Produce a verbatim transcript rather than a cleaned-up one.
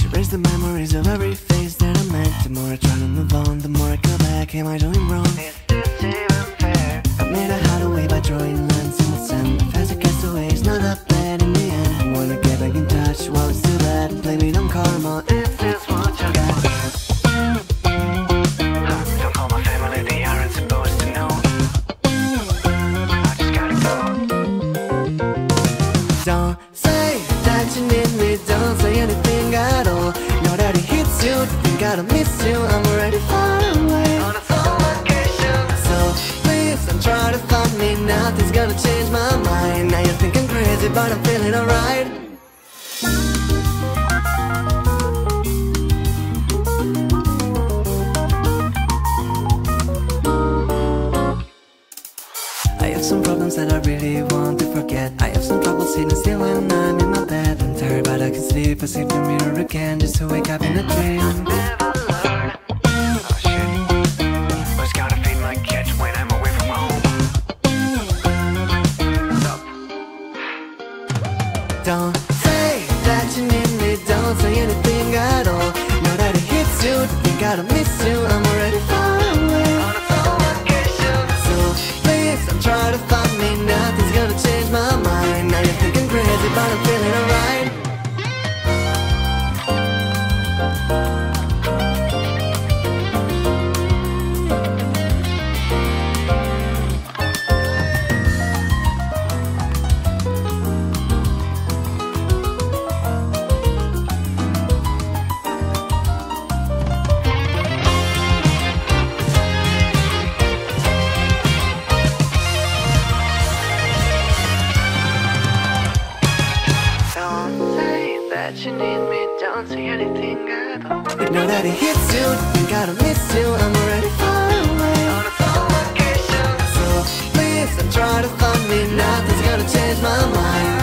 Erase the memories of every face that I met. The more I try to move on, the more I go back. Am I doing wrong? Is this even fair? I've made a hideaway by drawing lines in the sand. As a castaway, it's not that bad in the end. I wanna get back in touch, well it's too bad. Blame it on karma, if it's what you got. Don't call my family, they aren't supposed to know. I just gotta go. Don't say that you need me, don't say anything at all. Know that it hits you, think I don't miss you. I'm already far away on a phone vacation. So please don't try to find me, nothing's gonna change my mind. Now you think I'm crazy, but I'm feeling alright. I have some problems that I really want to forget. I have some trouble sitting still when I'm in my bed. I'm tired but I can sleep, I see the mirror again just to wake up in a dream. Never learn. Oh shit, who's gonna feed my kids when I'm away from home? Stop. Don't say that you need me, don't say anything at all. Know that it hits you, think I don't miss you. I'm already far away on a phone vacation. So please don't try to find me, nothing's gonna change my mind. Now you think I'm crazy but I'm feeling alright. That you need me, don't say anything at all. Know that it hits you, think I don't miss you. I'm already far away on a phone vacation. So please don't try to find me, nothing's gonna change my mind.